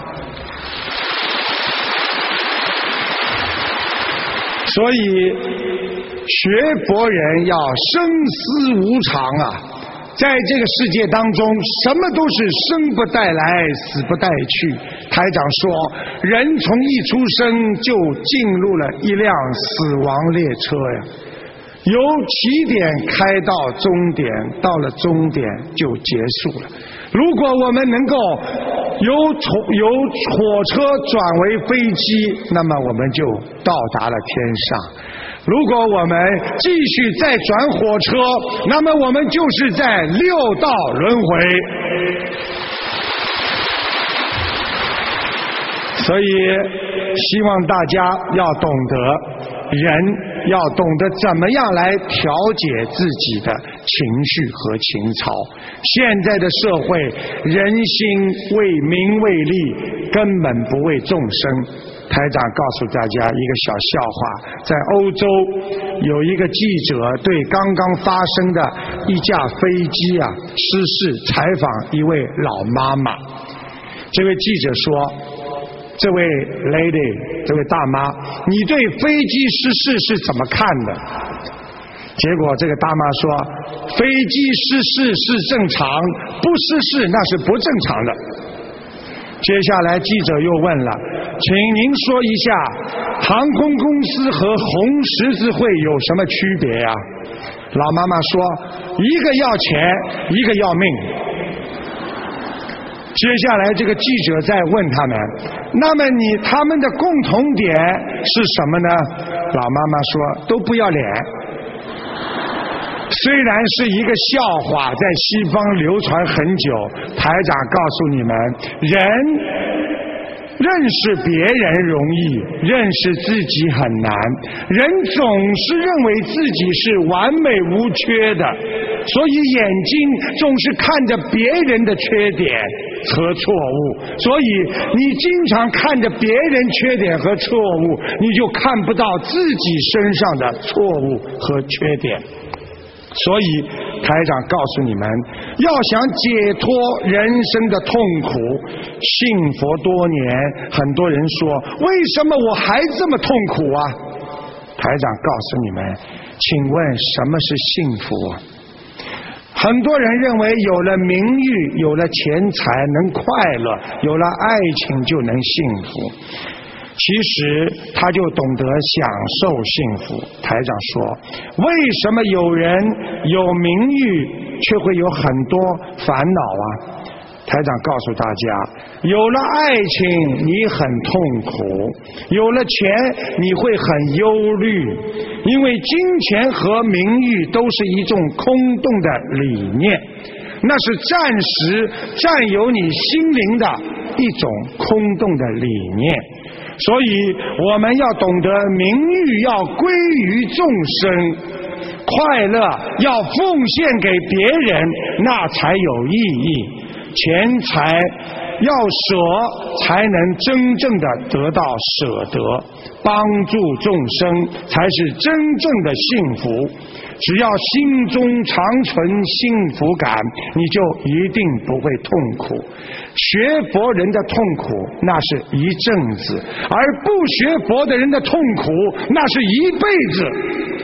所以学佛人要生死无常啊，在这个世界当中，什么都是生不带来，死不带去。台长说，人从一出生就进入了一辆死亡列车呀，由起点开到终点，到了终点就结束了。如果我们能够由火车转为飞机，那么我们就到达了天上。如果我们继续再转火车，那么我们就是在6道轮回。所以希望大家要懂得，人要懂得怎么样来调节自己的情绪和情操。现在的社会，人心为名为利，根本不为众生。台长告诉大家一个小笑话，在欧洲有一个记者对刚刚发生的一架飞机失事采访一位老妈妈。这位记者说， 这位 lady， 这位大妈，你对飞机失事是怎么看的？结果这个大妈说，飞机失事是正常，不失事那是不正常的。接下来记者又问了，请您说一下航空公司和红十字会有什么区别呀？老妈妈说，一个要钱，一个要命。接下来这个记者再问他们，那么他们的共同点是什么呢？老妈妈说，都不要脸。虽然是一个笑话，在西方流传很久，台长告诉你们，人认识别人容易，认识自己很难。人总是认为自己是完美无缺的，所以眼睛总是看着别人的缺点和错误，所以你经常看着别人缺点和错误，你就看不到自己身上的错误和缺点。所以台长告诉你们，要想解脱人生的痛苦，信佛多年，很多人说，为什么我还这么痛苦啊？台长告诉你们，请问什么是幸福？很多人认为有了名誉，有了钱财能快乐，有了爱情就能幸福。其实他就懂得享受幸福。台长说，为什么有人有名誉却会有很多烦恼啊？台长告诉大家，有了爱情你很痛苦，有了钱你会很忧虑，因为金钱和名誉都是一种空洞的理念，那是暂时占有你心灵的一种空洞的理念。所以我们要懂得名誉要归于众生，快乐要奉献给别人，那才有意义。钱财要舍，才能真正的得到舍得，帮助众生才是真正的幸福。只要心中常存幸福感，你就一定不会痛苦。学佛人的痛苦那是一阵子，而不学佛的人的痛苦那是一辈子。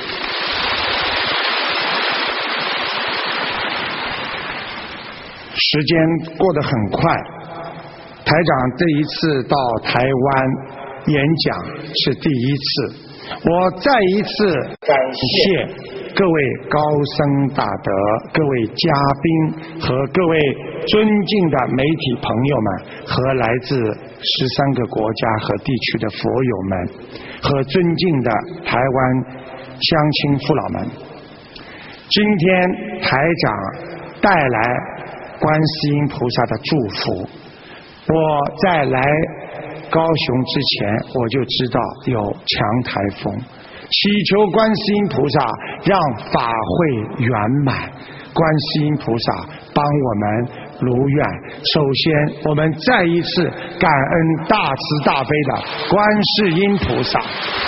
时间过得很快，台长这一次到台湾演讲是第一次，我再一次感谢各位高僧大德、各位嘉宾和各位尊敬的媒体朋友们，和来自13个国家和地区的佛友们，和尊敬的台湾乡亲父老们。今天台长带来观世音菩萨的祝福。我在来高雄之前，我就知道有强台风，祈求观世音菩萨让法会圆满，观世音菩萨帮我们如愿。首先我们再一次感恩大慈大悲的观世音菩萨。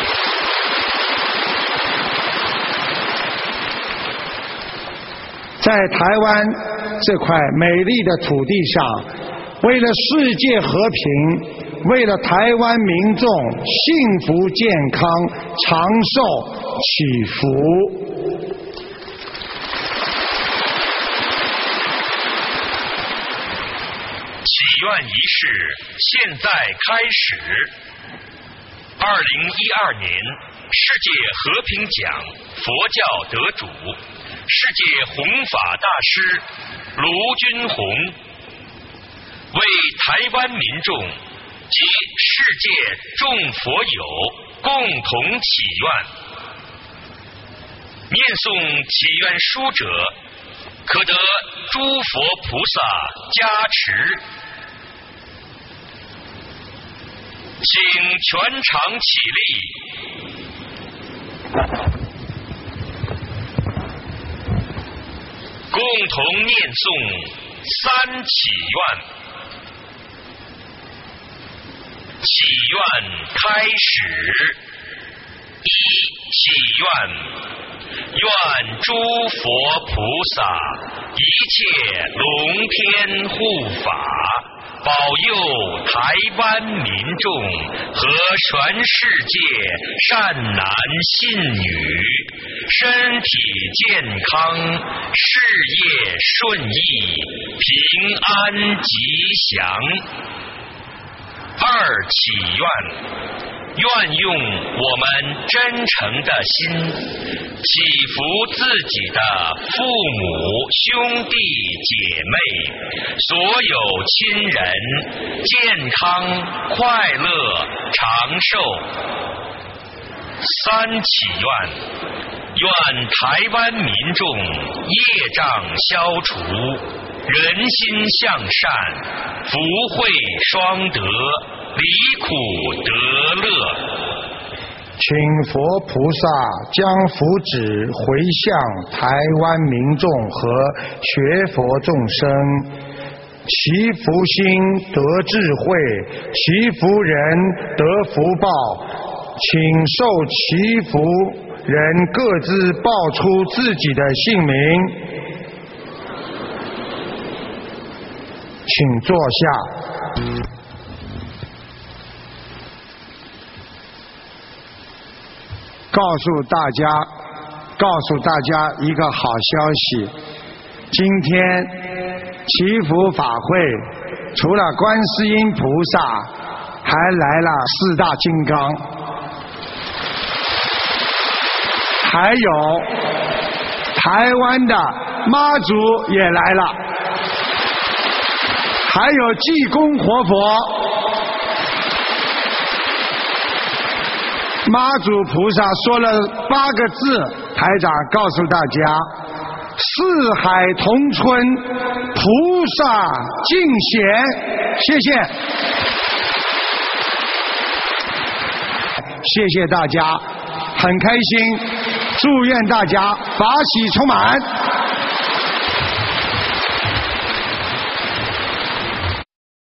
在台湾这块美丽的土地上，为了世界和平，为了台湾民众幸福健康长寿祈福。 祈愿仪式现在开始。2012年世界和平奖佛教得主，世界弘法大师卢军宏，为台湾民众及世界众佛友共同祈愿。念诵祈愿书者，可得诸佛菩萨加持。请全场起立，共同念诵3祈愿。祈愿开始。1祈愿，愿诸佛菩萨一切龙天护法， 保佑台湾民众和全世界善男信女身体健康，事业顺意，平安吉祥。二祈愿，愿用我们真诚的心，祈福自己的父母、兄弟姐妹，所有亲人健康、快乐、长寿。三祈愿，愿台湾民众业障消除，人心向善，福慧双得，离苦得乐。 请佛菩萨将福祉回向台湾民众和学佛众生，祈福心得智慧，祈福人得福报。请受祈福人各自报出自己的姓名。请坐下。告诉大家一个好消息，今天祈福法会除了观世音菩萨，还来了四大金刚，还有台湾的妈祖也来了，还有济公活佛。妈祖菩萨说了8个字，台长告诉大家：四海同春，菩萨敬贤。谢谢，谢谢大家，很开心，祝愿大家法喜充满。